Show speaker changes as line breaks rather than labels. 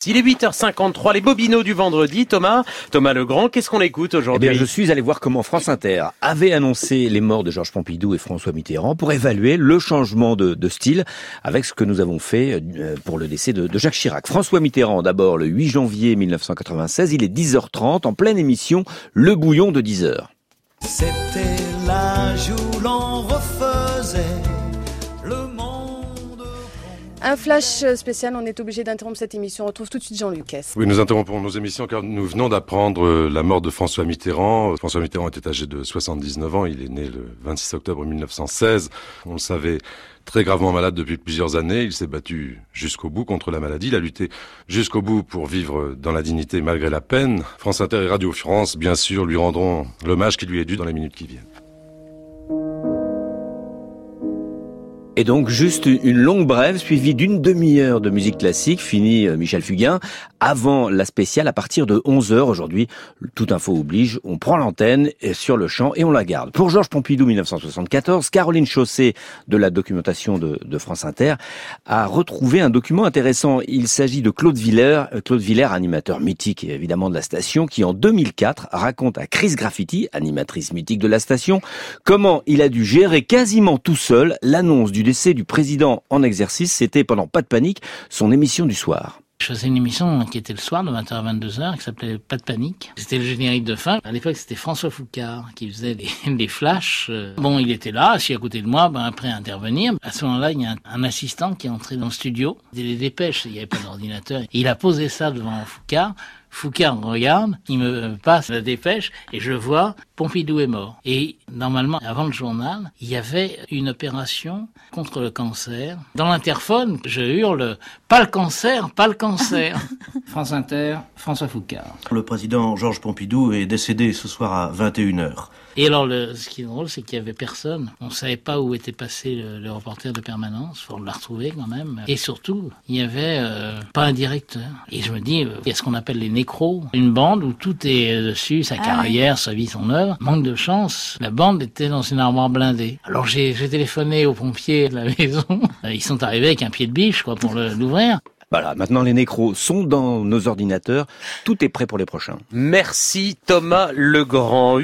Il est 8h53, les bobinots du vendredi. Thomas Legrand, qu'est-ce qu'on écoute aujourd'hui?
Je suis allé voir comment France Inter avait annoncé les morts de Georges Pompidou et François Mitterrand pour évaluer le changement de style avec ce que nous avons fait pour le décès de Jacques Chirac. François Mitterrand, d'abord le 8 janvier 1996, il est 10h30, en pleine émission, Le Bouillon de 10h.
C'était l'âge où l'on refaisait le monde.
Un flash spécial, on est obligé d'interrompre cette émission. On retrouve tout de suite Jean Lucas.
Oui, nous interrompons nos émissions car nous venons d'apprendre la mort de François Mitterrand. François Mitterrand était âgé de 79 ans. Il est né le 26 octobre 1916. On le savait très gravement malade depuis plusieurs années. Il s'est battu jusqu'au bout contre la maladie. Il a lutté jusqu'au bout pour vivre dans la dignité malgré la peine. France Inter et Radio France, bien sûr, lui rendront l'hommage qui lui est dû dans les minutes qui viennent.
Et donc, juste une longue brève suivie d'une demi-heure de musique classique, fini Michel Fugain, avant la spéciale à partir de 11h. Aujourd'hui, Tout Info oblige, on prend l'antenne sur le champ et on la garde. Pour Georges Pompidou, 1974, Caroline Chausset, de la documentation de France Inter, a retrouvé un document intéressant. Il s'agit de Claude Villers, animateur mythique évidemment de la station, qui en 2004 raconte à Chris Graffiti, animatrice mythique de la station, comment il a dû gérer quasiment tout seul l'annonce du décès du président en exercice. C'était pendant Pas de panique, son émission du soir.
Je faisais une émission qui était le soir de 20h à 22h qui s'appelait Pas de panique. C'était le générique de fin. À l'époque, c'était François Foucard qui faisait les flashs. Bon, il était là, assis à côté de moi, prêt à intervenir. À ce moment-là, il y a un assistant qui est entré dans le studio. Il les dépêches, il n'y avait pas d'ordinateur. Il a posé ça devant Foucard. Foucard me regarde, il me passe la dépêche et je vois Pompidou est mort. Et normalement, avant le journal, il y avait une opération contre le cancer. Dans l'interphone, je hurle « Pas le cancer, pas le cancer !» France Inter, François Foucard.
Le président Georges Pompidou est décédé ce soir à 21h.
Et alors, ce qui est drôle, c'est qu'il y avait personne. On savait pas où était passé le reporter de permanence. Faut la retrouver quand même. Et surtout, il y avait pas un directeur. Et je me dis, il y a ce qu'on appelle les nécros. Une bande où tout est dessus, sa carrière, sa vie, son œuvre. Manque de chance, la bande était dans une armoire blindée. Alors j'ai téléphoné aux pompiers de la maison. Ils sont arrivés avec un pied de biche, pour l'ouvrir.
Voilà, maintenant les nécros sont dans nos ordinateurs. Tout est prêt pour les prochains.
Merci Thomas Legrand.